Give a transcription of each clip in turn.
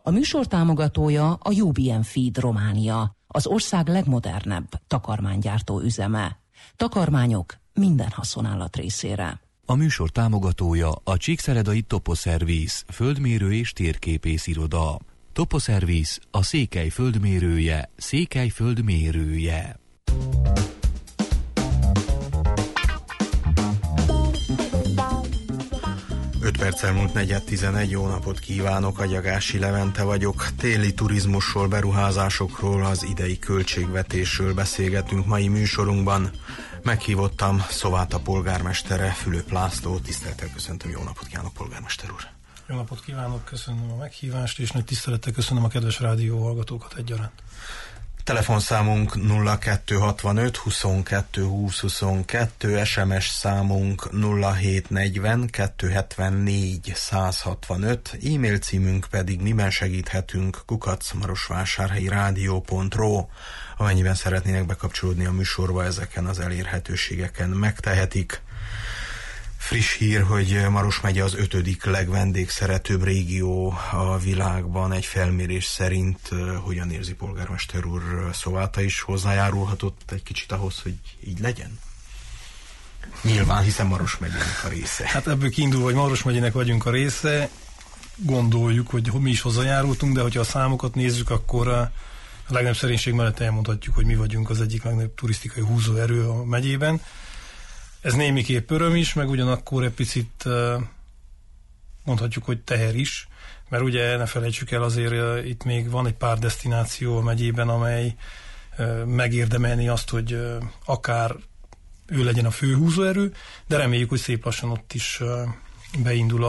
A műsor támogatója a UBM Feed Románia, az ország legmodernebb takarmánygyártó üzeme. Takarmányok minden haszonállat részére. A műsor támogatója a Csíkszeredai Toposzerviz, földmérő és térképész iroda. Toposzerviz, a Székely földmérője, Székely földmérője. 5 perccel múlt 4:11, jó napot kívánok, Agyagási Levente vagyok. Téli turizmusról, beruházásokról, az idei költségvetésről beszélgetünk mai műsorunkban. Meghívottam Szováta polgármestere, Fülöp László. Tisztelettel köszöntöm, jó napot kívánok, polgármester úr! Jó napot kívánok, köszönöm a meghívást, és nagy tisztelettel köszönöm a kedves rádióhallgatókat egyaránt. Telefonszámunk 0265 22 20 22, SMS számunk 0740 274 165, e-mail címünk pedig miben segíthetünk @marosvásárhelyirádió.ro. Amennyiben szeretnének bekapcsolódni a műsorba, ezeken az elérhetőségeken megtehetik. Friss hír, hogy Maros megye az 5. legvendégszeretőbb régió a világban. Egy felmérés szerint hogyan érzi polgármester úr, Szováta is hozzájárulhatott egy kicsit ahhoz, hogy így legyen? Nyilván, hiszen Maros megyének a része. Hát ebből kiindul, hogy Maros megyének vagyunk a része, gondoljuk, hogy mi is hozzájárultunk, de hogyha a számokat nézzük, akkor a legnagyobb szerénység mellett elmondhatjuk, hogy mi vagyunk az egyik legnagyobb turisztikai húzóerő a megyében. Ez némiképp öröm is, meg ugyanakkor egy picit mondhatjuk, hogy teher is, mert ugye ne felejtsük el, azért itt még van egy pár desztináció a megyében, amely megérdemelni azt, hogy akár ő legyen a fő húzóerő, de reméljük, hogy szép lassan ott is beindul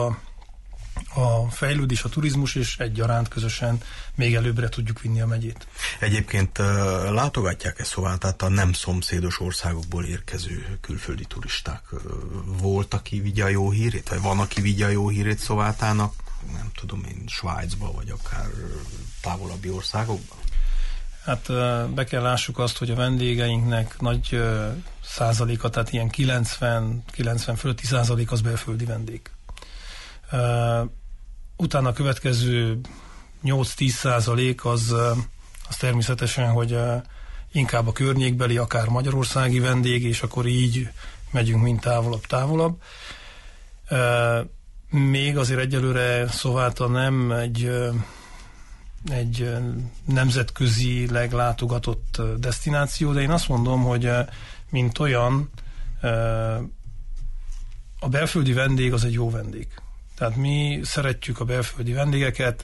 a fejlődés, a turizmus, és egyaránt közösen még előbbre tudjuk vinni a megyét. Egyébként látogatják-e Szovátát a nem szomszédos országokból érkező külföldi turisták? Volt, aki vigye a jó hírét, vagy van, aki vigye a jó hírét Szovátának, nem tudom én, Svájcba, vagy akár távolabbi országokban? Hát be kell lássuk azt, hogy a vendégeinknek nagy százaléka, tehát ilyen 90 fölötti százalék az belföldi vendég. Utána a következő 8-10% az természetesen, hogy inkább a környékbeli, akár magyarországi vendég, és akkor így megyünk mind távolabb. Még azért egyelőre Szováta nem egy nemzetközileg látogatott desztináció, de én azt mondom, hogy mint olyan a belföldi vendég az egy jó vendég. Tehát mi szeretjük a belföldi vendégeket,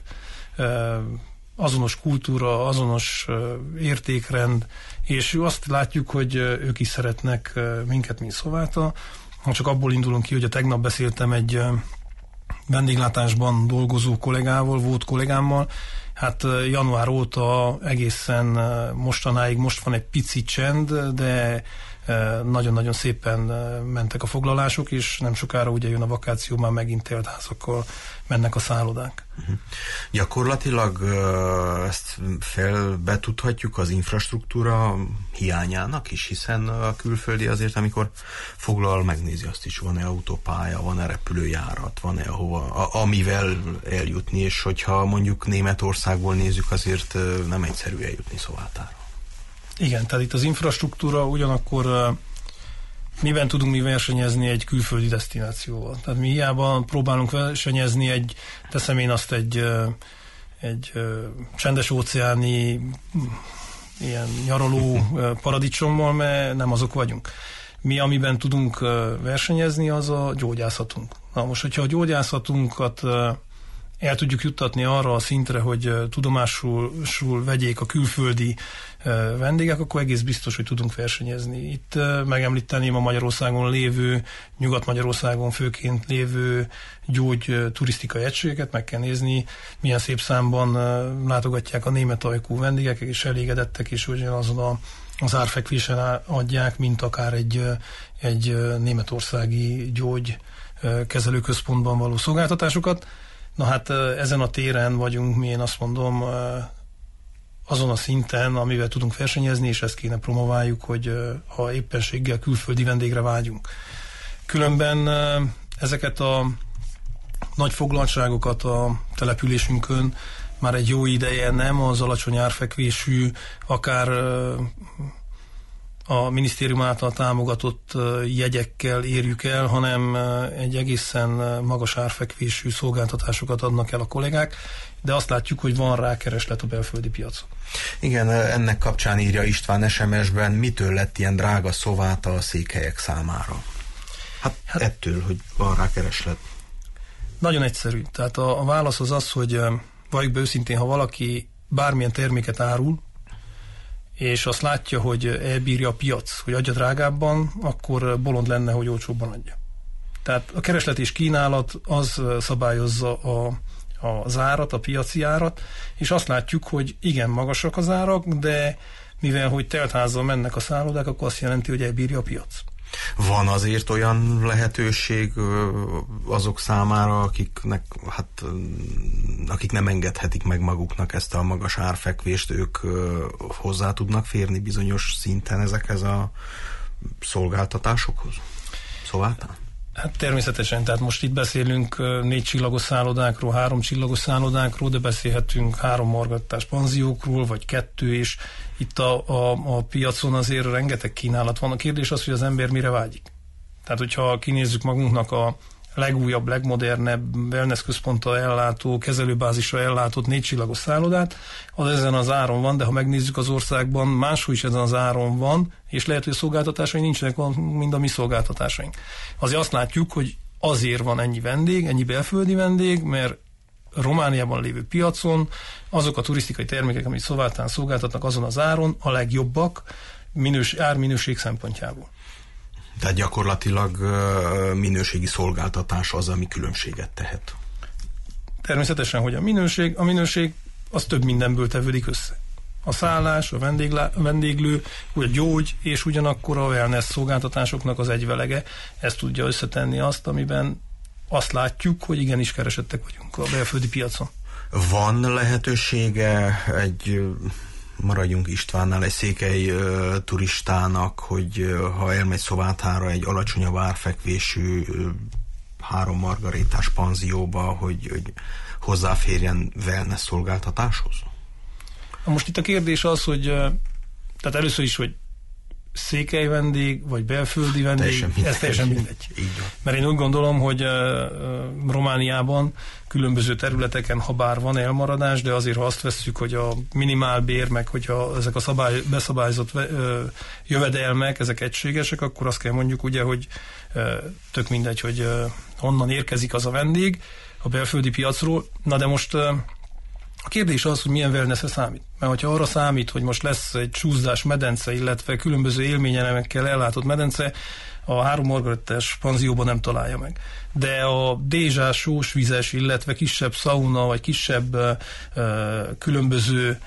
azonos kultúra, azonos értékrend, és azt látjuk, hogy ők is szeretnek minket, mint Szováta. Ha csak abból indulunk ki, hogy a tegnap beszéltem egy vendéglátásban dolgozó kollégával, volt kollégámmal, hát január óta egészen mostanáig, most van egy pici csend, de nagyon-nagyon szépen mentek a foglalások, és nem sokára ugye jön a vakáció, már megint telt házakkal mennek a szállodák. Gyakorlatilag ezt betudhatjuk az infrastruktúra hiányának is, hiszen a külföldi azért, amikor foglal, megnézi azt is, van-e autópálya, van-e repülőjárat, van-e amivel eljutni, és hogyha mondjuk Németországból nézzük, azért nem egyszerű eljutni Szovátára. Igen, tehát itt az infrastruktúra, ugyanakkor miben tudunk mi versenyezni egy külföldi desztinációval? Tehát mi hiába próbálunk versenyezni teszem én azt egy csendes óceáni ilyen nyaraló paradicsommal, mert nem azok vagyunk. Mi, amiben tudunk versenyezni, az a gyógyászatunk. Na most, hogyha a gyógyászatunkat el tudjuk juttatni arra a szintre, hogy tudomásul vegyék a külföldi vendégek, akkor egész biztos, hogy tudunk versenyezni. Itt megemlíteném a Magyarországon lévő, Nyugat-Magyarországon főként lévő turisztikai egységeket, meg kell nézni, milyen szép számban látogatják a német ajkú vendégek, és elégedettek, és ugyanazon az árfekvésen adják, mint akár egy németországi gyógykezelőközpontban való szolgáltatásokat. Na hát ezen a téren vagyunk mi, én azt mondom, azon a szinten, amivel tudunk versenyezni, és ezt kéne promováljuk, hogy ha éppenséggel külföldi vendégre vágyunk. Különben ezeket a nagy foglaltságokat a településünkön már egy jó ideje nem az alacsony árfekvésű, akár a minisztérium által támogatott jegyekkel érjük el, hanem egy egészen magas árfekvésű szolgáltatásokat adnak el a kollégák, de azt látjuk, hogy van rá kereslet a belföldi piacon. Igen, ennek kapcsán írja István SMS-ben, mitől lett ilyen drága Szováta a székelyek számára? Hát ettől, hogy van rá kereslet. Nagyon egyszerű. Tehát a válasz az, hogy valljuk be őszintén, ha valaki bármilyen terméket árul, és azt látja, hogy elbírja a piac, hogy adja drágábban, akkor bolond lenne, hogy olcsóbban adja. Tehát a kereslet és kínálat az szabályozza az árat, a piaci árat, és azt látjuk, hogy igen, magasak az árak, de mivel hogy teltházzal mennek a szállodák, akkor azt jelenti, hogy elbírja a piac. Van azért olyan lehetőség azok számára, akik nem engedhetik meg maguknak ezt a magas árfekvést, ők hozzá tudnak férni bizonyos szinten ezekhez a szolgáltatásokhoz? Szolgáltán? Hát természetesen, tehát most itt beszélünk 4 csillagos szállodákról, 3 csillagos szállodákról, de beszélhetünk 3 margaritás panziókról, vagy 2, és itt a piacon azért rengeteg kínálat van. A kérdés az, hogy az ember mire vágyik. Tehát, hogyha kinézzük magunknak a legújabb, legmodernebb wellness központtal ellátó, kezelőbázisra ellátott 4 csillagos szállodát, az ezen az áron van, de ha megnézzük az országban, máshol is ezen az áron van, és lehet, hogy a szolgáltatásaink nincsenek, mint a mi szolgáltatásaink. Azért azt látjuk, hogy azért van ennyi vendég, ennyi belföldi vendég, mert Romániában lévő piacon azok a turisztikai termékek, amit Szovátán szolgáltatnak azon az áron, a legjobbak árminőség szempontjából. Tehát gyakorlatilag minőségi szolgáltatás az, ami különbséget tehet. Természetesen, hogy a minőség az több mindenből tevődik össze. A szállás, a vendéglő, a gyógy, és ugyanakkor a wellness szolgáltatásoknak az egyvelege, ez tudja összetenni azt, amiben azt látjuk, hogy igenis keresettek vagyunk a belföldi piacon. Van lehetősége maradjunk Istvánnál, egy székely turistának, hogy ha elmegy Szovátára egy alacsonyabb árfekvésű 3 margaritás panzióba, hogy hozzáférjen wellness szolgáltatáshoz? Most itt a kérdés az, hogy tehát először is, hogy székely vendég, vagy belföldi vendég, ez teljesen mindegy. Mert én úgy gondolom, hogy Romániában különböző területeken, ha bár van elmaradás, de azért, ha azt vesszük, hogy a minimálbér, meg hogyha ezek a beszabályozott jövedelmek, ezek egységesek, akkor azt kell mondjuk ugye, hogy tök mindegy, hogy honnan érkezik az a vendég a belföldi piacról. Na de most a kérdés az, hogy milyen wellnessre számít. Mert hogyha arra számít, hogy most lesz egy csúszdás medence, illetve különböző élményelemekkel ellátott medence, a 3 margaritás panzióban nem találja meg. De a dézsás, sósvizes, illetve kisebb szauna, vagy kisebb különböző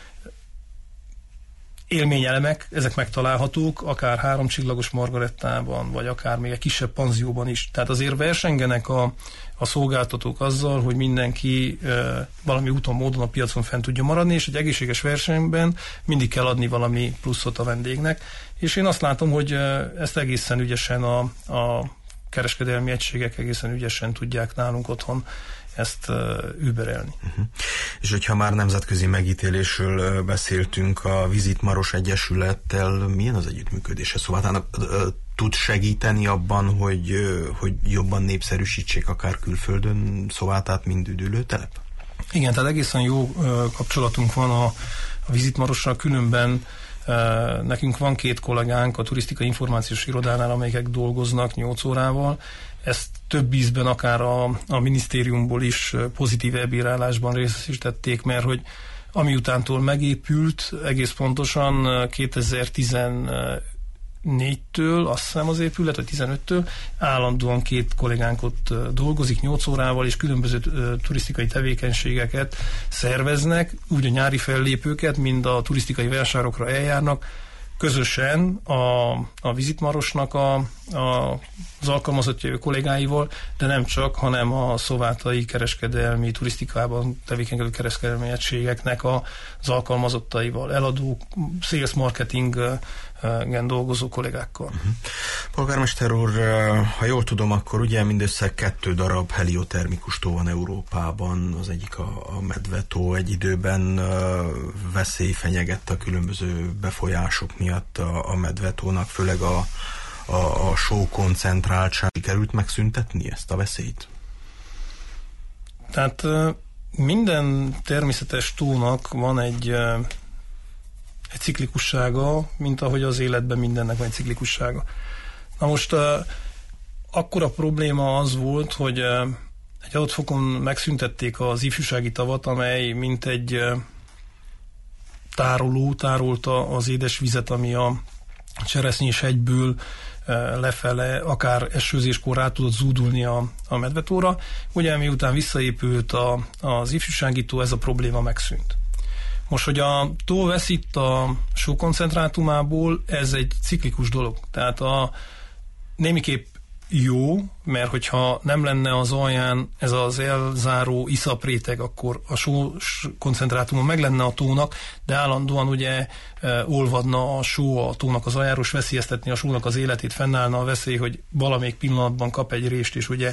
élményelemek, ezek megtalálhatók, akár 3 csillagos margarettában, vagy akár még egy kisebb panzióban is. Tehát azért versengenek a szolgáltatók azzal, hogy mindenki valami úton, módon a piacon fent tudja maradni, és egy egészséges versenyben mindig kell adni valami pluszot a vendégnek. És én azt látom, hogy ezt egészen ügyesen a kereskedelmi egységek egészen ügyesen tudják nálunk otthon ezt überelni. És hogyha már nemzetközi megítélésről beszéltünk, a Visit Maros Egyesülettel milyen az együttműködése? Szóval tud segíteni abban, hogy jobban népszerűsítsék akár külföldön Szovátát, mint üdülőtelep? Igen, tehát egészen jó kapcsolatunk van a Visit Marossal, különben nekünk van 2 kollégánk a turisztikai információs irodánál, amelyek dolgoznak 8 órával. Ezt több ízben akár a minisztériumból is pozitív elbírálásban részesítették, mert hogy amiutántól megépült, egész pontosan 2014-től, azt hiszem az épület, vagy 15-től állandóan 2 kollégánk ott dolgozik 8 órával, és különböző turisztikai tevékenységeket szerveznek, úgy a nyári fellépőket, mind a turisztikai vásárokra eljárnak, közösen a Visit Marosnak az alkalmazottja kollégáival, de nem csak, hanem a szovátai kereskedelmi, turisztikában tevékenykedő kereskedelmi egységeknek az alkalmazottaival, eladók, sales marketing dolgozó kollégákkal. Polgármester úr, ha jól tudom, akkor ugye mindössze 2 darab heliotermikus tó van Európában, az egyik a Medve-tó, egy időben veszély fenyegette a különböző befolyások miatt a Medve-tónak, főleg a só koncentráltság. Sikerült megszüntetni ezt a veszélyt? Tehát minden természetes tónak van egy ciklikussága, mint ahogy az életben mindennek van egy ciklikussága. Na most akkor a probléma az volt, hogy egy adott fokon megszüntették az ifjúsági tavat, amely mint egy tároló tárolta az édesvizet, ami a Cseresznyés hegyből lefele, akár esőzéskor rá tudott zúdulni a Medve-tóra. Ugye miután visszaépült az ifjúsági tó, ez a probléma megszűnt. Most, hogy a tó veszít a só koncentrátumából, ez egy ciklikus dolog. Tehát némiképp jó, mert hogyha nem lenne az alján ez az elzáró iszapréteg, akkor a só koncentrátuma meg lenne a tónak, de állandóan ugye olvadna a só a tónak az aljáról, és veszélyeztetni a sónak az életét, fennállna a veszély, hogy valamelyik pillanatban kap egy rést, és ugye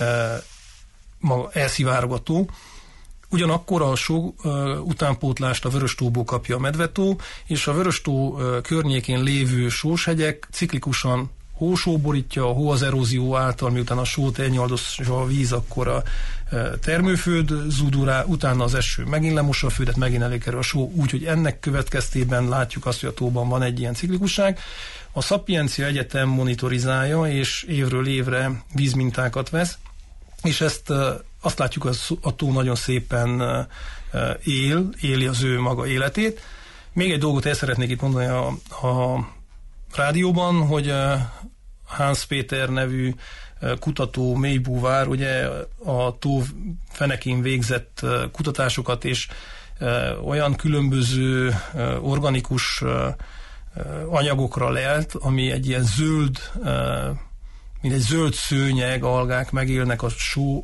elszivárog a tó. Ugyanakkor a só utánpótlást a Vöröstóból kapja a Medve-tó, és a Vöröstó környékén lévő sóshegyek ciklikusan hósó borítja, a hó az erózió által, miután a sót elnyaldozza a víz, akkor a termőföld zúdul rá, utána az eső megint lemossa a földet, megint előkerül a só, úgyhogy ennek következtében látjuk azt, hogy a tóban van egy ilyen ciklikusság. A Szapiencia Egyetem monitorizálja, és évről évre vízmintákat vesz, és ezt azt látjuk, hogy a tó nagyon szépen éli az ő maga életét. Még egy dolgot el szeretnék itt mondani a rádióban, hogy Hans Péter nevű kutató, mélybúvár, ugye a tó fenekén végzett kutatásokat, és olyan különböző organikus anyagokra lelt, ami egy ilyen zöld, mint egy zöld szőnyeg, algák megélnek a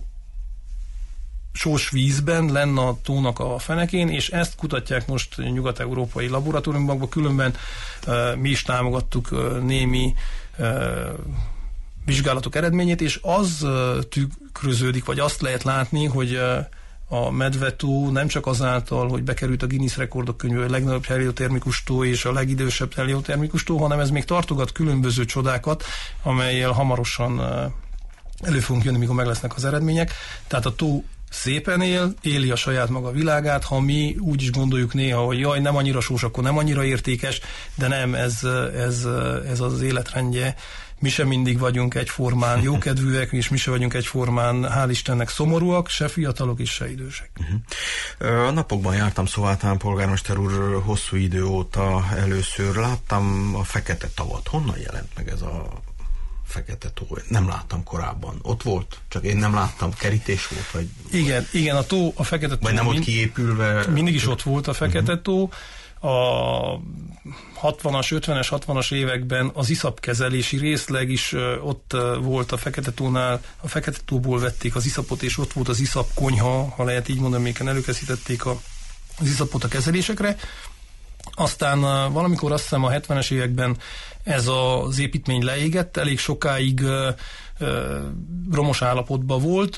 sós vízben, lenne a tónak a fenekén, és ezt kutatják most nyugat-európai laboratóriumokban, különben mi is támogattuk némi vizsgálatok eredményét, és az tükröződik, vagy azt lehet látni, hogy a Medve-tó nem csak azáltal, hogy bekerült a Guinness rekordok könyvébe, a legnagyobb heliotermikus tó és a legidősebb heliotermikus tó, hanem ez még tartogat különböző csodákat, amellyel hamarosan elő fogunk jönni, mikor meg lesznek az eredmények. Tehát a tó szépen éli a saját maga világát, ha mi úgy is gondoljuk néha, hogy jaj, nem annyira sós, akkor nem annyira értékes, de nem, ez az életrendje. Mi sem mindig vagyunk egyformán jókedvűek, és mi sem vagyunk egyformán, hál' Istennek, szomorúak, se fiatalok és se idősek. A napokban jártam Szovátrán, polgármester úr, hosszú idő óta először láttam a Fekete tavat. Honnan jelent meg ez a Fekete tó? Nem láttam korábban. Ott volt? Csak én nem láttam. Kerítés volt? Vagy... Igen, a Fekete tó... Vagy nem ott kiépülve? Mindig is ott volt a Fekete tó. A 60-as, 50-es, 60-as években az iszapkezelési részleg is ott volt a Fekete tónál. A Fekete tóból vették az iszapot, és ott volt az iszap konyha, ha lehet így mondani, amiken előkészítették az iszapot a kezelésekre. Aztán valamikor azt hiszem a 70-es években ez az építmény leégett, elég sokáig romos állapotban volt.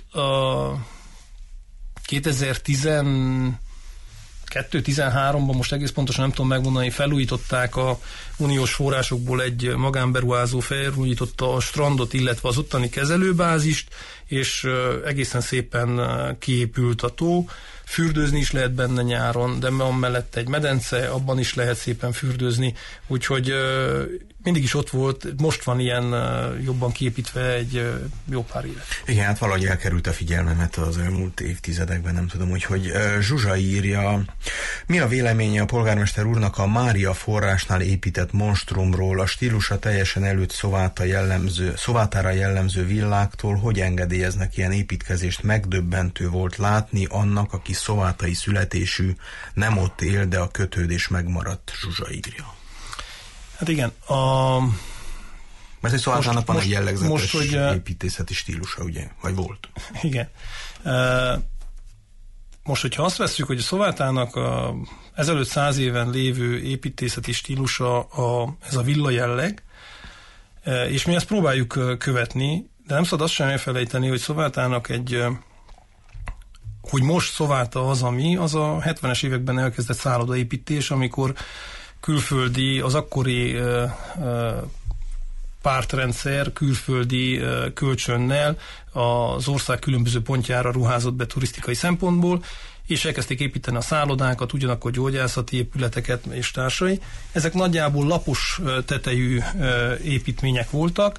2013-ban, most egész pontosan nem tudom megmondani, felújították a uniós forrásokból, egy magánberuházó felújította a strandot, illetve az ottani kezelőbázist, és egészen szépen kiépült a tó. Fürdőzni is lehet benne nyáron, de van mellett egy medence, abban is lehet szépen fürdőzni, úgyhogy mindig is ott volt, most van ilyen jobban kiépítve egy jó pár éve. Igen, hát valahogy elkerült a figyelmemet az elmúlt évtizedekben, nem tudom, hogy Zsuzsa írja, mi a véleménye a polgármester úrnak a Mária forrásnál épített monstrumról, a stílusa teljesen előtt Szovátára jellemző villáktól, hogy engedélyeznek ilyen építkezést, megdöbbentő volt látni annak, aki szovátai születésű, nem ott él, de a kötődés megmaradt, Zsuzsa írja. Hát igen, mert egy Szovátának van egy jellegzetes építészeti stílusa, ugye? Vagy volt? Igen. Most, hogyha azt vesszük, hogy a Szovátának ezelőtt 100 éven lévő építészeti stílusa ez a villa jelleg, és mi ezt próbáljuk követni, de nem szabad azt sem elfelejteni, hogy Szovátának hogy most Szováta az a 70-es években elkezdett szállodaépítés, amikor külföldi, az akkori pártrendszer külföldi kölcsönnel az ország különböző pontjára ruházott be turisztikai szempontból, és elkezdték építeni a szállodákat, ugyanakkor gyógyászati épületeket és társai. Ezek nagyjából lapos tetejű építmények voltak.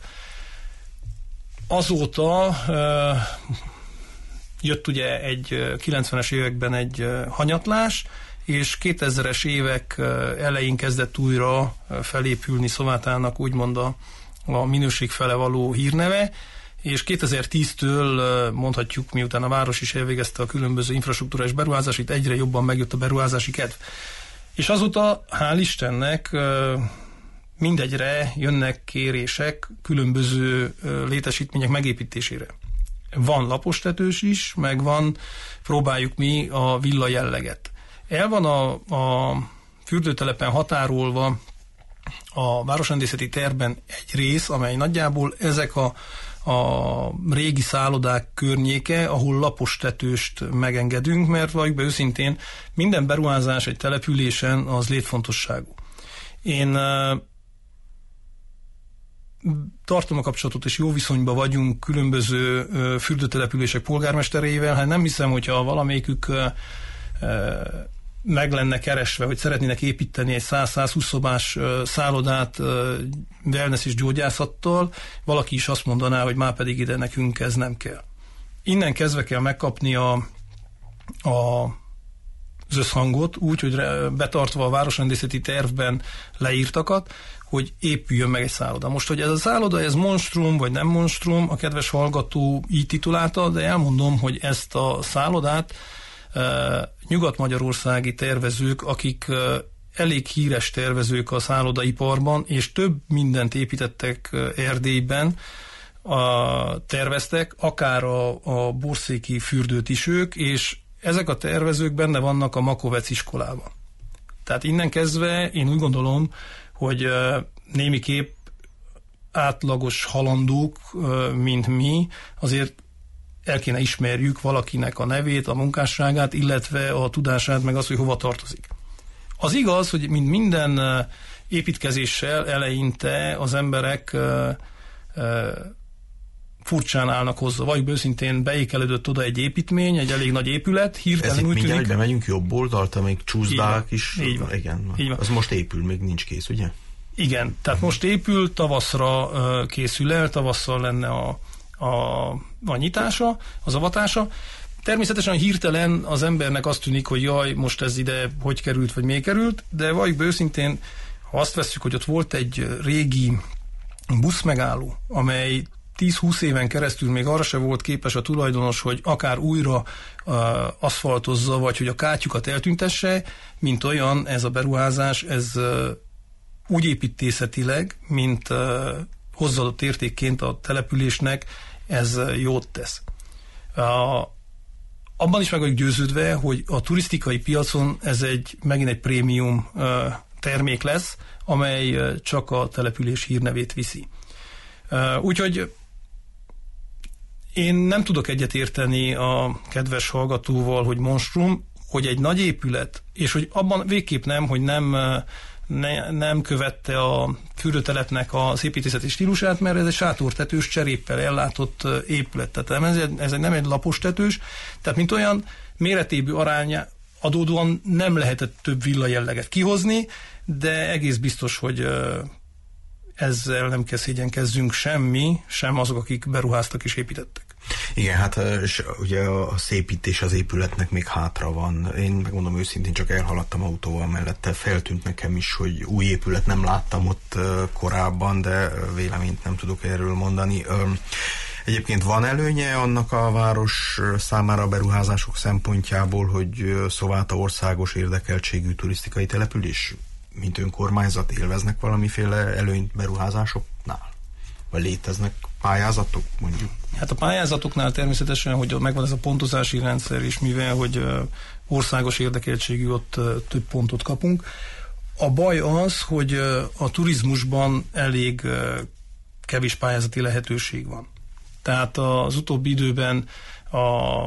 Azóta jött ugye 90-es években egy hanyatlás, és 2000-es évek elején kezdett újra felépülni Szovátának úgymond a minőség fele való hírneve, és 2010-től mondhatjuk, miután a város is elvégezte a különböző infrastruktúrás beruházásait, egyre jobban megjött a beruházási kedv. És azóta, hál' Istennek, mindegyre jönnek kérések különböző létesítmények megépítésére. Van lapostetős is, meg van, próbáljuk mi a villa jelleget. El van a fürdőtelepen határolva a városrendészeti tervben egy rész, amely nagyjából ezek a régi szállodák környéke, ahol lapostetőst megengedünk, mert valljuk be őszintén, minden beruházás egy településen az létfontosságú. Én tartom a kapcsolatot, és jó viszonyban vagyunk különböző fürdőtelepülések polgármestereivel. Hát nem hiszem, hogyha valamelyikük meg lenne keresve, hogy szeretnének építeni egy 100-120 szobás szállodát wellness és gyógyászattal, valaki is azt mondaná, hogy már pedig ide nekünk ez nem kell. Innen kezdve kell megkapni az összhangot, úgy, hogy betartva a városrendészeti tervben leírtakat, hogy épüljön meg egy szálloda. Most, hogy ez a szálloda, ez monstrum, vagy nem monstrum, a kedves hallgató így titulálta, de elmondom, hogy ezt a szállodát nyugat-magyarországi tervezők, akik elég híres tervezők a szállodaiparban, és több mindent építettek Erdélyben, terveztek, akár a borszéki fürdőt is ők, és ezek a tervezők benne vannak a Makovec iskolában. Tehát innen kezdve én úgy gondolom, hogy némiképp átlagos halandók, mint mi, azért el kéne ismerjük valakinek a nevét, a munkásságát, illetve a tudását, meg az, hogy hova tartozik. Az igaz, hogy mint minden építkezéssel eleinte az emberek furcsán állnak hozzá. Vagy őszintén beékelődött oda egy építmény, egy elég nagy épület, hirtelen úgy tűnik... Mindjárt bemegyünk jobb oldalt, amíg csúszdák is. Így van. Igen. Így van. Az most épül, még nincs kész, ugye? Igen, tehát most épül, tavaszra készül el, tavasszal lenne a nyitása, az avatása. Természetesen hirtelen az embernek azt tűnik, hogy jaj, most ez ide hogy került, vagy miért került, de valljuk be őszintén, ha azt vesszük, hogy ott volt egy régi buszmegálló, amely 10-20 éven keresztül még arra se volt képes a tulajdonos, hogy akár újra aszfaltozza, vagy hogy a kátyukat eltüntesse, mint olyan ez a beruházás, ez úgy építészetileg, mint hozzáadott értékként a településnek, ez jót tesz. Abban is meg vagyok győződve, hogy a turisztikai piacon ez megint egy prémium termék lesz, amely csak a település hírnevét viszi. Úgyhogy én nem tudok egyetérteni a kedves hallgatóval, hogy monstrum, hogy egy nagy épület, és hogy abban végképp nem, hogy nem követte a fürdőtelepnek az építészeti stílusát, mert ez egy sátortetős cseréppel ellátott épület. Tehát ez nem egy lapos tetős, tehát mint olyan méretébű aránya adódóan nem lehetett több villa jelleget kihozni, de egész biztos, hogy ezzel nem kell szégyenkezzünk sem azok, akik beruháztak és építettek. Igen, hát és ugye a szépítés az épületnek még hátra van. Én megmondom őszintén, csak elhaladtam autóval mellette, feltűnt nekem is, hogy új épület nem láttam ott korábban, de véleményt nem tudok erről mondani. Egyébként van előnye annak a város számára a beruházások szempontjából, hogy Szováta országos érdekeltségű turisztikai település, mint önkormányzat élveznek valamiféle előnyt beruházásoknál? Vagy léteznek pályázatok, mondjuk Hát a pályázatoknál természetesen, hogy megvan ez a pontozási rendszer, és mivel, hogy országos érdekeltségű, ott több pontot kapunk. A baj az, hogy a turizmusban elég kevés pályázati lehetőség van. Tehát az utóbbi időben a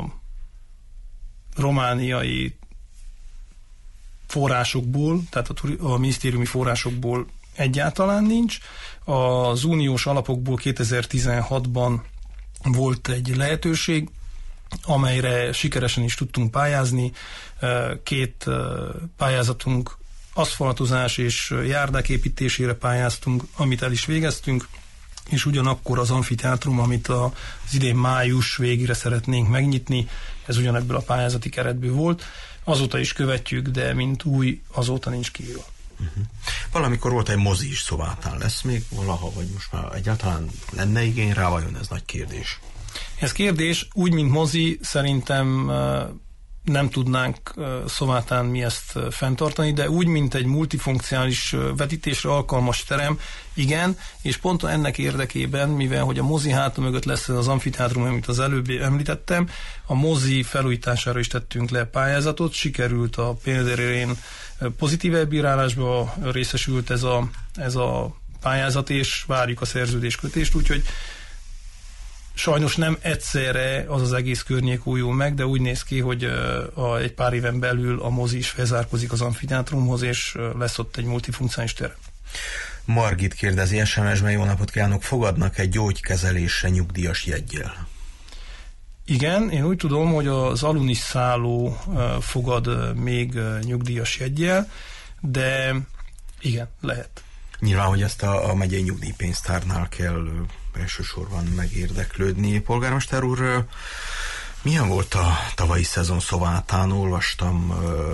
romániai forrásokból, tehát a minisztériumi forrásokból egyáltalán nincs. Az uniós alapokból 2016-ban volt egy lehetőség, amelyre sikeresen is tudtunk pályázni. 2 pályázatunk aszfaltozás és járdák építésére pályáztunk, amit el is végeztünk, és ugyanakkor az amfiteátrum, amit az idén május végére szeretnénk megnyitni, ez ugyanebből a pályázati keretből volt. Azóta is követjük, de mint új, azóta nincs kiírva. Valamikor volt egy mozi is Szovátán, lesz még valaha, vagy most már egyáltalán lenne igény rá, vajon ez nagy kérdés? Ez kérdés, úgy, mint mozi, szerintem nem tudnánk Szovátán mi ezt fenntartani, de úgy, mint egy multifunkcionális vetítésre alkalmas terem, igen, és pont ennek érdekében, mivel hogy a mozi háta mögött lesz az amfiteátrum, amit az előbb említettem, a mozi felújítására is tettünk le pályázatot, sikerült a például pozitív elbírálásba részesült ez a pályázat, és várjuk a szerződéskötést, úgyhogy sajnos nem egyszerre az egész környék újul meg, de úgy néz ki, hogy egy pár éven belül a mozi is felzárkozik az amfiteátrumhoz, és lesz ott egy multifunkcionális terem. Margit kérdezi SMS-ben, jó napot kívánok, fogadnak egy gyógykezelésre nyugdíjas jeggyel? Igen, én úgy tudom, hogy az Alunis szálló fogad még nyugdíjas jeggyel, de igen, lehet. Nyilván, hogy ezt a megyei nyugdíjpénztárnál kell elsősorban megérdeklődni. Polgármester úr, milyen volt a tavalyi szezon Szovátán? Olvastam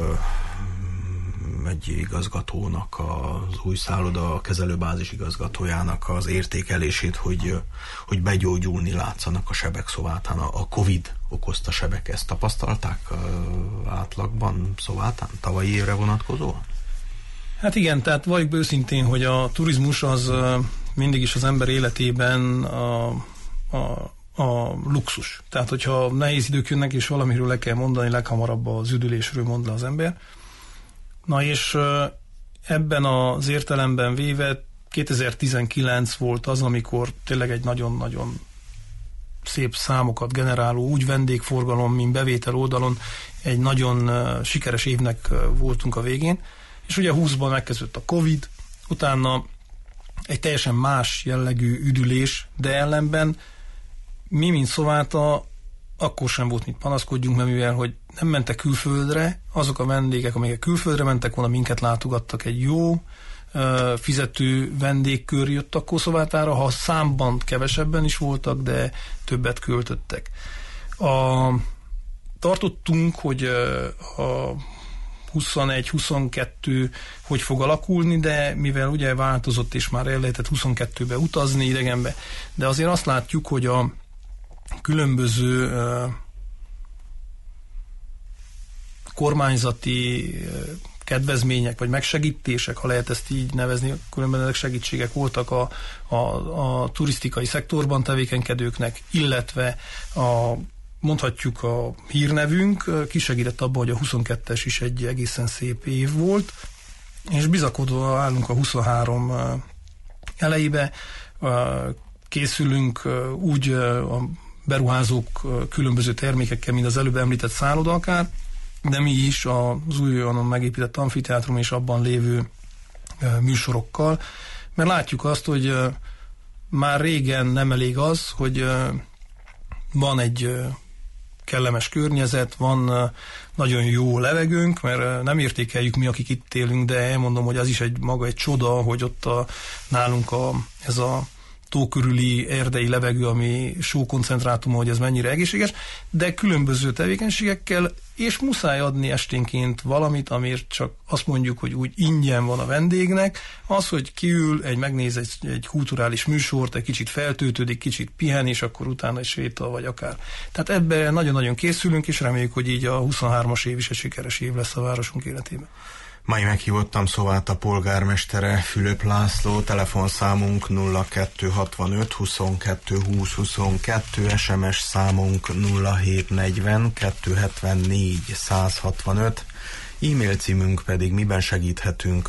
egy igazgatónak, az új szálloda kezelőbázis igazgatójának az értékelését, hogy begyógyulni látszanak a sebek Szovátán. A Covid okozta sebek, ezt tapasztalták átlagban Szovátán tavalyi évre vonatkozóan? Hát igen, tehát valljuk be őszintén, hogy a turizmus az mindig is az ember életében a luxus. Tehát, hogyha nehéz idők jönnek, és valamiről le kell mondani, leghamarabb az üdülésről mond le az ember. Na és ebben az értelemben véve 2019 volt az, amikor tényleg egy nagyon-nagyon szép számokat generáló, úgy vendégforgalom, mint bevétel oldalon egy nagyon sikeres évnek voltunk a végén. És ugye 20-ban megkezdődött a Covid, utána egy teljesen más jellegű üdülés, de ellenben mi, mint Szováta, akkor sem volt mit panaszkodjunk, mert mivel, hogy nem mentek külföldre, azok a vendégek, amelyek külföldre mentek volna, minket látogattak, egy jó fizető vendégkör jött akkor Szovátára, ha számban kevesebben is voltak, de többet költöttek. Tartottunk, hogy a 21-22 hogy fog alakulni, de mivel ugye változott, és már el lehetett 22-be utazni idegenbe, de azért azt látjuk, hogy a különböző kormányzati kedvezmények, vagy megsegítések, ha lehet ezt így nevezni, különben ezek segítségek voltak a turisztikai szektorban tevékenykedőknek, illetve mondhatjuk a hírnevünk kisegített abban, hogy a 22-es is egy egészen szép év volt, és bizakodva állunk a 23 elejébe, készülünk úgy a beruházók különböző termékekkel, mint az előbb említett szálloda akár, de mi is az újonnan megépített amfiteátrum és abban lévő műsorokkal, mert látjuk azt, hogy már régen nem elég az, hogy van egy kellemes környezet, van nagyon jó levegőnk, mert nem értékeljük mi, akik itt élünk, de elmondom, hogy az is maga egy csoda, hogy ott nálunk ez a tó körüli erdei levegő, ami sókoncentrátum, hogy ez mennyire egészséges, de különböző tevékenységekkel, és muszáj adni esténként valamit, amiért csak azt mondjuk, hogy úgy ingyen van a vendégnek, az, hogy kiül, megnéz egy kulturális műsort, egy kicsit feltöltődik, kicsit pihen, és akkor utána is sétál, vagy akár. Tehát ebben nagyon-nagyon készülünk, és reméljük, hogy így a 23-as év is egy sikeres év lesz a városunk életében. Mai meghívottam Szováta polgármestere Fülöp László, telefonszámunk 0265 22 20 22, SMS számunk 0740 274 165, e-mail címünk pedig miben segíthetünk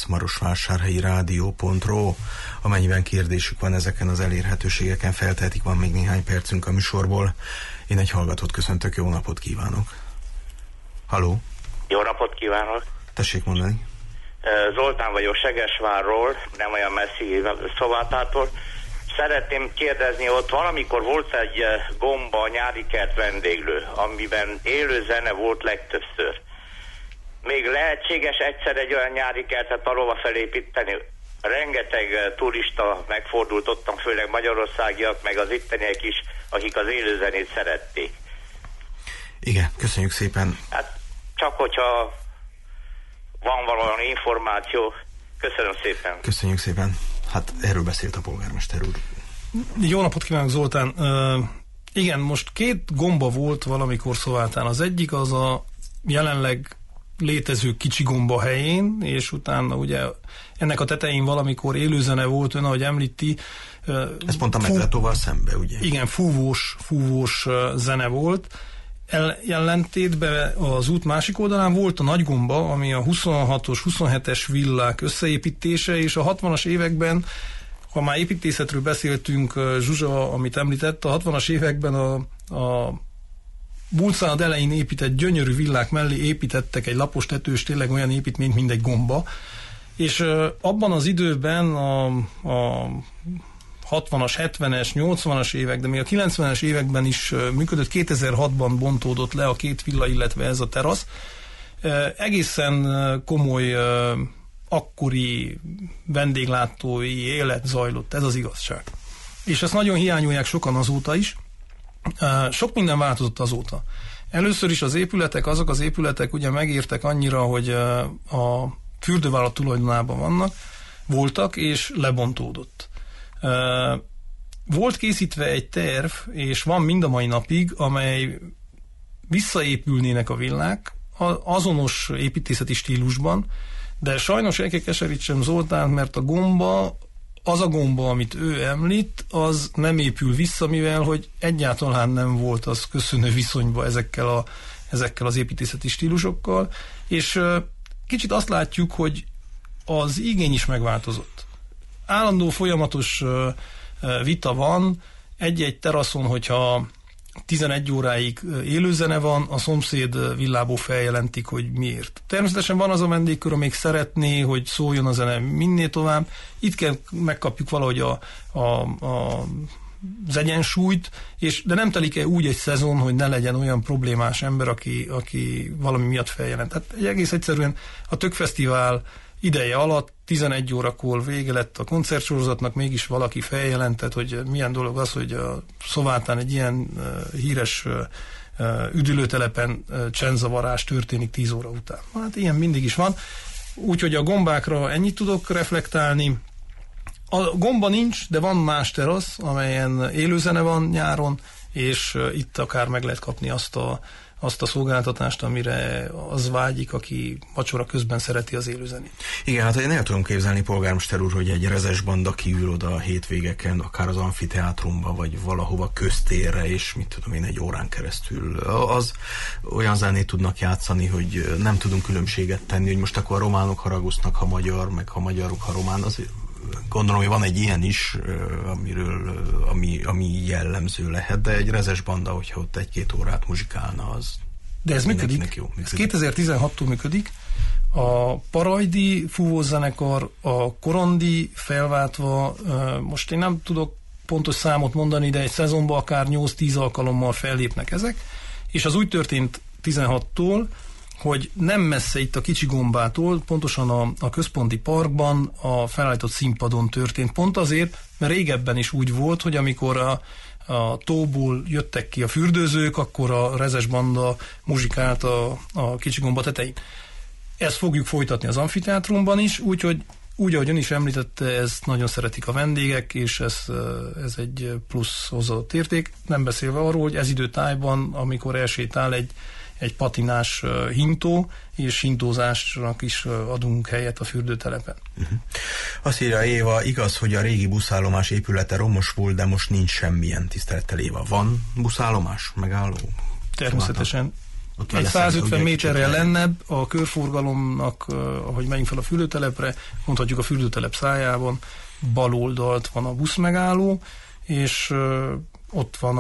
@marosvásárhelyi-rádió.ro. Amennyiben kérdésük van ezeken az elérhetőségeken, feltehetik, van még néhány percünk a műsorból. Én egy hallgatót köszöntök, jó napot kívánok. Halló? Jó napot kívánok! Tessék mondani. Zoltán vagyok Segesvárról, nem olyan messzi Szovátától. Szeretném kérdezni, ott valamikor volt egy gomba nyári kert vendéglő, amiben élő zene volt legtöbbször. Még lehetséges egyszer egy olyan nyári kertet valóban felépíteni? Rengeteg turista megfordult ottan, főleg magyarországiak, meg az itteniek is, akik az élőzenét szerették. Igen, köszönjük szépen. Hát csak hogyha van valami információ, köszönöm szépen. Köszönjük szépen. Hát erről beszélt a polgármester úr. Jó napot kívánok, Zoltán. Igen, most 2 gomba volt valamikor Szovátán. Az egyik az a jelenleg létező kicsi gomba helyén, és utána ugye ennek a tetején valamikor élőzene volt, ön ahogy említi. Ez pont a Megletóval szembe, ugye? Igen, fúvós zene volt. Ellentétben az út másik oldalán volt a Nagygomba, ami a 26-os, 27-es villák összeépítése, és a 60-as években, ha már építészetről beszéltünk, Zsuzsa, amit említett, a 60-as években a múlt század elején épített gyönyörű villák mellé építettek egy lapos tetős, tényleg olyan építményt, mint egy gomba, és abban az időben a 60-as, 70-es, 80-as évek, de még a 90-es években is működött, 2006-ban bontódott le a 2 villa, illetve ez a terasz. Egészen komoly akkori vendéglátói élet zajlott, ez az igazság. És ezt nagyon hiányolják sokan azóta is. Sok minden változott azóta. Először is az épületek, azok az épületek ugye megértek annyira, hogy a fürdővállalat tulajdonában voltak, és lebontódott. Volt készítve egy terv, és van mind a mai napig, amely visszaépülnének a villák azonos építészeti stílusban, de sajnos el kell keserítsem Zoltánt, mert a gomba, az a gomba, amit ő említ, az nem épül vissza, mivel hogy egyáltalán nem volt az köszönő viszonyba ezekkel az építészeti stílusokkal, és kicsit azt látjuk, hogy az igény is megváltozott. Állandó folyamatos vita van, egy-egy teraszon, hogyha 11 óráig élőzene van, a szomszéd villából feljelentik, hogy miért. Természetesen van az a vendégkör, amelyik szeretné, hogy szóljon a zene minél tovább. Itt kell megkapjuk valahogy az egyensúlyt, de nem telik el úgy egy szezon, hogy ne legyen olyan problémás ember, aki valami miatt feljelent. Tehát egész egyszerűen a Tökfesztivál ideje alatt 11 órakor vége lett a koncertsorozatnak, mégis valaki feljelentett, hogy milyen dolog az, hogy a Szovátán egy ilyen híres üdülőtelepen csendzavarás történik 10 óra után. Hát ilyen mindig is van. Úgyhogy a gombákra ennyit tudok reflektálni. A gomba nincs, de van más terasz, amelyen élőzene van nyáron, és itt akár meg lehet kapni azt a szolgáltatást, amire az vágyik, aki vacsora közben szereti az élőzenét. Igen, hát én el tudom képzelni, polgármester úr, hogy egy rezes banda kiül oda a hétvégeken, akár az amfiteátrumba, vagy valahova köztérre, és mit tudom én, egy órán keresztül. Az olyan zenét tudnak játszani, hogy nem tudunk különbséget tenni, hogy most akkor a románok haragusznak, ha magyar, meg ha magyarok, ha román. Az, gondolom, hogy van egy ilyen is, ami jellemző lehet, de egy rezes banda, hogyha ott 1-2 órát muzsikálna, az de ez működik. Jó, működik. Ez 2016-tól működik. A Parajdi fúvózenekar, a Korondi felváltva, most én nem tudok pontos számot mondani, de egy szezonban akár 8-10 alkalommal fellépnek ezek, és az úgy történt 16-tól, hogy nem messze itt a Kicsi Gombától, pontosan a központi parkban a felállított színpadon történt. Pont azért, mert régebben is úgy volt, hogy amikor a tóból jöttek ki a fürdőzők, akkor a rezes banda muzsikált a Kicsi Gomba tetején. Ezt fogjuk folytatni az amfiteátrumban is, úgyhogy úgy, ahogy ön is említette, ezt nagyon szeretik a vendégek, és ez egy plusz hozzáadott érték. Nem beszélve arról, hogy ez időtájban, amikor elsétál egy egy patinás hintó, és hintózásnak is adunk helyet a fürdőtelepen. Azt írja Éva, igaz, hogy a régi buszállomás épülete romos volt, de most nincs semmilyen. Tisztelettel Éva. Van buszállomás, megálló? Természetesen. Egy 150 méterrel lennebb a körforgalomnak, ahogy megyünk fel a fürdőtelepre, mondhatjuk a fürdőtelep szájában, bal oldalt van a buszmegálló, és ott van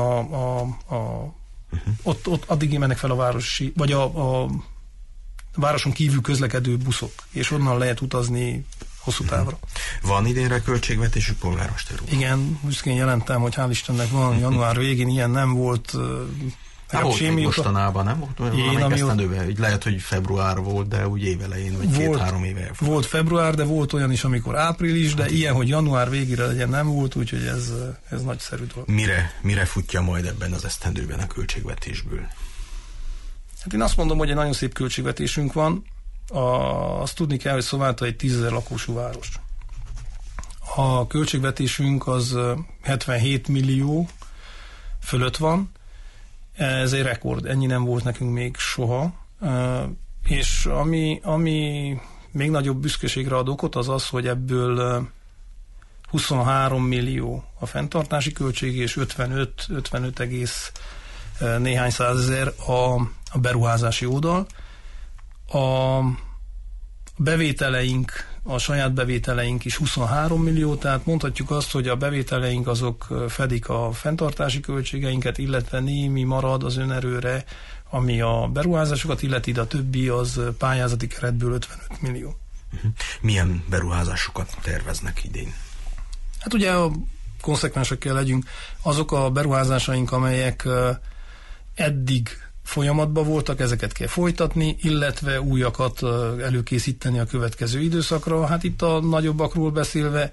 ott addig mennek fel a városi, vagy a városon kívül közlekedő buszok, és onnan lehet utazni hosszú távra. Van idénre költségvetésű polgármester úr? Igen, büszkén jelentem, hogy hál' Istennek van, január végén ilyen nem volt. Volt mostanában, nem volt? Így lehet, hogy február volt, de úgy évelején, vagy 2-3 éve. Volt február, de volt olyan is, amikor április, de ilyen, hogy január végére legyen, nem volt, úgyhogy ez nagyszerű dolog. Mire futja majd ebben az esztendőben a költségvetésből? Hát én azt mondom, hogy egy nagyon szép költségvetésünk van. Azt tudni kell, hogy Szováta egy 10 000 lakosú város. A költségvetésünk az 77 millió fölött van. Ez egy rekord, ennyi nem volt nekünk még soha. És ami még nagyobb büszkeségre ad okot, az az, hogy ebből 23 millió a fenntartási költség, és 55 egész néhány százezer a beruházási oldal. A bevételeink, a saját bevételeink is 23 millió, tehát mondhatjuk azt, hogy a bevételeink azok fedik a fenntartási költségeinket, illetve némi marad az önerőre, ami a beruházásokat illeti, de a többi az pályázati keretből 55 millió. Milyen beruházásokat terveznek idén? Hát ugye konszekvensek kell legyünk. Azok a beruházásaink, amelyek eddig folyamatban voltak, ezeket kell folytatni, illetve újakat előkészíteni a következő időszakra. Hát itt a nagyobbakról beszélve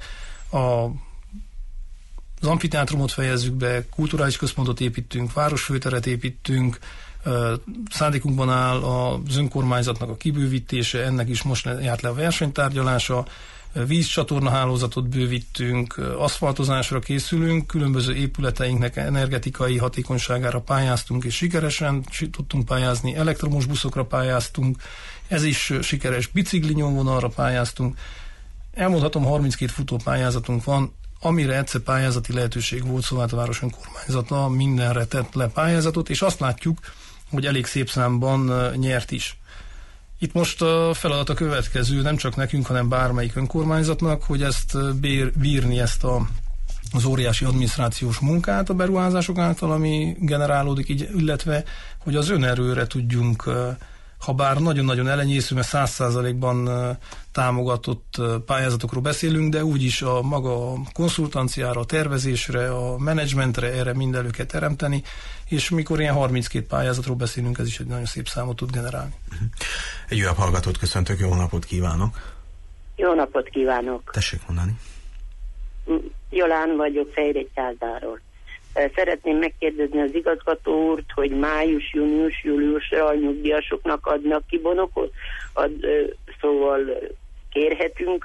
az amfiteátrumot fejezzük be, kulturális központot építünk, városfőteret építünk, szándékunkban áll az önkormányzatnak a kibővítése, ennek is most járt le a versenytárgyalása, vízcsatorna hálózatot bővítünk, aszfaltozásra készülünk, különböző épületeinknek energetikai hatékonyságára pályáztunk, és sikeresen tudtunk pályázni, elektromos buszokra pályáztunk, ez is sikeres, biciklinyomvonalra pályáztunk. Elmondhatom, 32 futópályázatunk van, amire egyszer pályázati lehetőség volt, szóval a város önkormányzata mindenre tett le pályázatot, és azt látjuk, hogy elég szép számban nyert is. Itt most a feladat a következő, nem csak nekünk, hanem bármelyik önkormányzatnak, hogy bírni ezt az óriási adminisztrációs munkát a beruházások által, ami generálódik, illetve hogy az önerőre tudjunk, ha bár nagyon-nagyon elenyésző, mert 100%-ban támogatott pályázatokról beszélünk, de úgyis a maga konszultanciára, a tervezésre, a menedzsmentre erre mind elő kell teremteni, és mikor ilyen 32 pályázatról beszélünk, ez is egy nagyon szép számot tud generálni. Egy újabb hallgatót köszöntök, jó napot kívánok! Jó napot kívánok! Tessék mondani! Jolán vagyok, Fejregyházáról. Szeretném megkérdezni az igazgató úrt, hogy május, június, júliusra a nyugdíjasoknak adnak ki bonokot? Szóval kérhetünk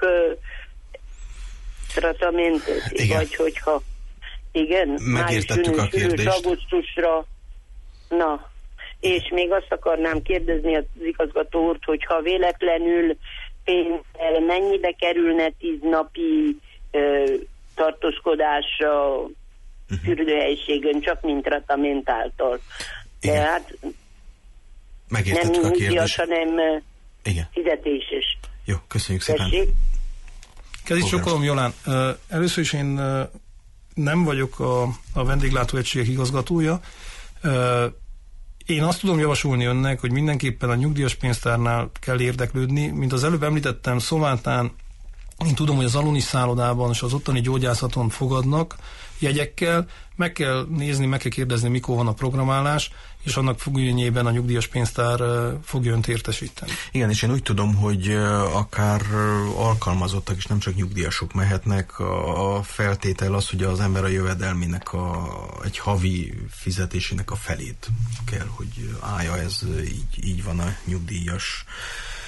tratamentet? Igen. Vagy hogyha igen, megértettük a kérdést. Augusztusra. Na, és még azt akarnám kérdezni az igazgató úrt, hogy ha véletlenül pénzzel mennyibe kerülne 10 napi tartózkodásra fürdőhelyiségön, csak mint tratamenttáltal. Tehát megértettük nem a kérdést, hanem fizetéses. Jó, köszönjük szépen. Kezdjük sokolom, Jolán. Először is én nem vagyok a vendéglátóegységek igazgatója. Én azt tudom javasolni önnek, hogy mindenképpen a nyugdíjas pénztárnál kell érdeklődni. Mint az előbb említettem, Szomátán én tudom, hogy az Alunis szállodában és az ottani gyógyászaton fogadnak jegyekkel, meg kell nézni, meg kell kérdezni, mikor van a programálás, és annak függvényében a nyugdíjas pénztár fogja önt értesíteni. Igen, és én úgy tudom, hogy akár alkalmazottak is, nem csak nyugdíjasok mehetnek. A feltétel az, hogy az ember a jövedelmének egy havi fizetésének a felét kell, hogy állja, ez így van a nyugdíjas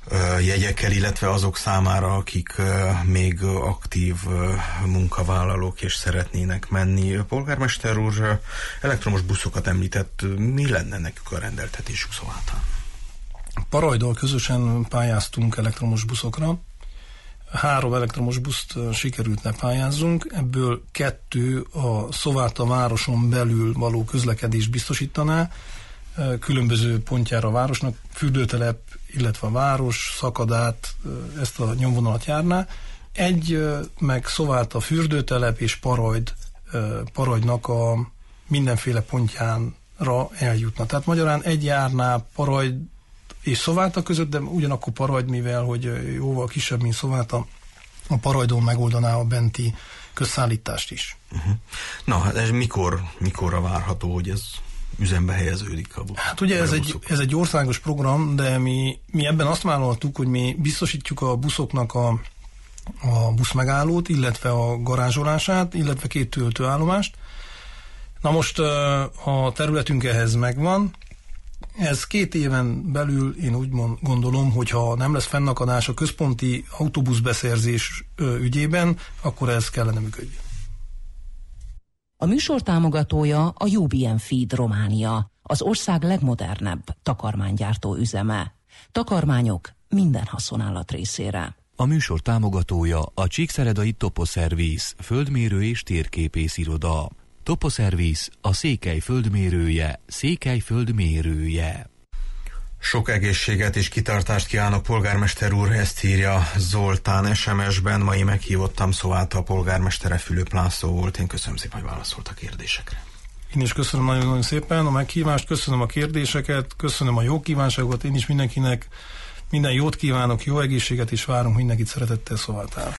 jegyekkel, illetve azok számára, akik még aktív munkavállalók és szeretnének menni. Polgármester úr elektromos buszokat említett, mi lenne nekük a rendeltetésük Szovátán? Parajdal közösen pályáztunk elektromos buszokra. 3 elektromos buszt sikerült lepályázzunk, ebből 2 a Szováta városon belül való közlekedés biztosítaná, különböző pontjára a városnak, fürdőtelep, illetve a város, Szakadát, ezt a nyomvonalat járná. Egy meg Szováta fürdőtelep és Parajdnak a mindenféle pontjánra eljutna. Tehát magyarán egy járná Parajd és Szováta között, de ugyanakkor Parajd, mivel hogy jóval kisebb, mint Szováta, a Parajdon megoldaná a benti közszállítást is. Na, ez mikorra várható, hogy ez üzembe helyeződik a busz? Hát ugye ez egy országos program, de mi ebben azt vállaltuk, hogy mi biztosítjuk a buszoknak a buszmegállót, illetve a garázsolását, illetve 2 töltőállomást. Na most a területünk ehhez megvan. Ez 2 éven belül én úgy gondolom, hogy ha nem lesz fennakadás a központi autóbuszbeszerzés ügyében, akkor ez kellene működjön. A műsor támogatója a UBM Feed Románia, az ország legmodernebb takarmánygyártó üzeme. Takarmányok minden haszonállat részére. A műsor támogatója a Csíkszeredai Toposzervisz, földmérő és térképész iroda. Toposzervisz, a Székely földmérője, Székely földmérője. Sok egészséget és kitartást kívánok, polgármester úr, ezt írja Zoltán SMS-ben. Mai meghívottam Szováta a polgármestere, Fülöp László volt. Én köszönöm szépen, hogy válaszolt a kérdésekre. Én is köszönöm nagyon-nagyon szépen a meghívást, köszönöm a kérdéseket, köszönöm a jó kívánságokat, én is mindenkinek minden jót kívánok, jó egészséget, és várunk mindenkit szeretettel Szovátára.